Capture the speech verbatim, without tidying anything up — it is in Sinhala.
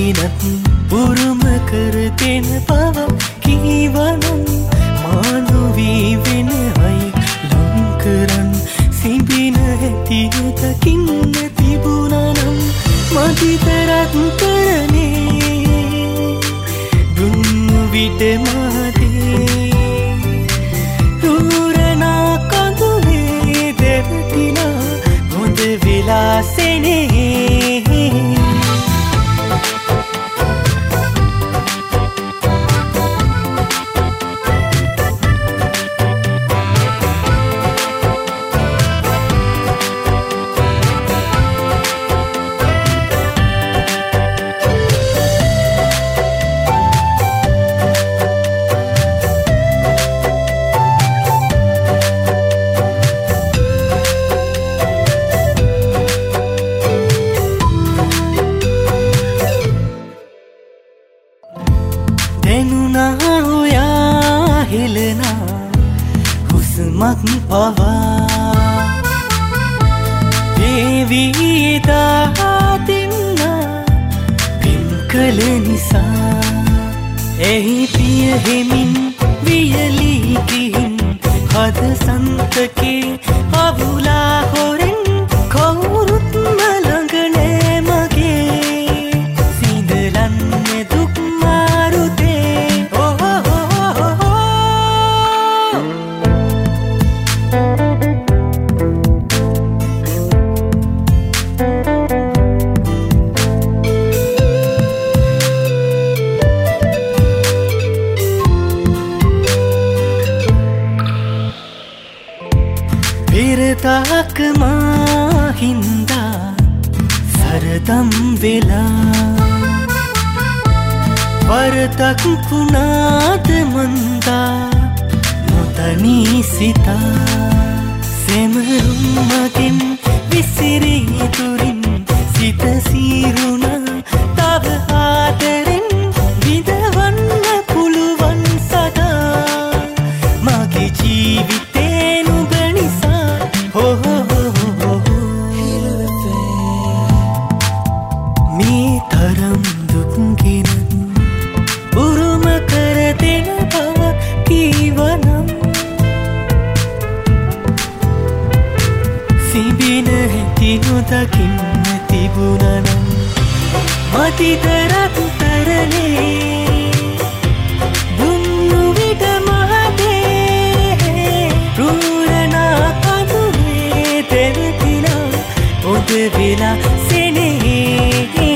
දුකිනත් උරුම කරගෙන පව කීවනම් මානවී වෙන අය ලංකරන් සිඹින හැටියටකින්න තිබුණනම් මදිතරත් කරනේ දුන්නු විට මහදේ රූරනා කඳුලේ දෙවතිනා හොඳ විලාසෙනේ මක් පවා දේවීදා දෙන්න පින් කළ නිසා එහි පිය හෙමින් වියලී ගිහින් හද සන්තකේ අවුලා හොරෙන් කවුරුත් මළඟ නෑ මගේ සිඳලන්නේ දුක් මාරුතේ පෙරතාක මාහින්දා සරදම් වෙලා වරදක් කුණාද මන්දා නොතනී සිතා සෙමරුම් මගෙන් විසිරී දුරින් සිත සීරුණා තව ආදරෙන් විඳවන්න පුළුවන් සදා මගේ ජීවිතේ නුඹ නිසා ho ho ho ho ho මේ තරම් දුක් ගෙන උරුම කර දෙන බව කීවනම් සිඹින හැටි නොදකින්න තිබුණනම් මතිතරත් තරලේ දුන්නු විට මහදේ රූරනා කඳුලේ දෙවතිනා හොඳ විලාසෙනේ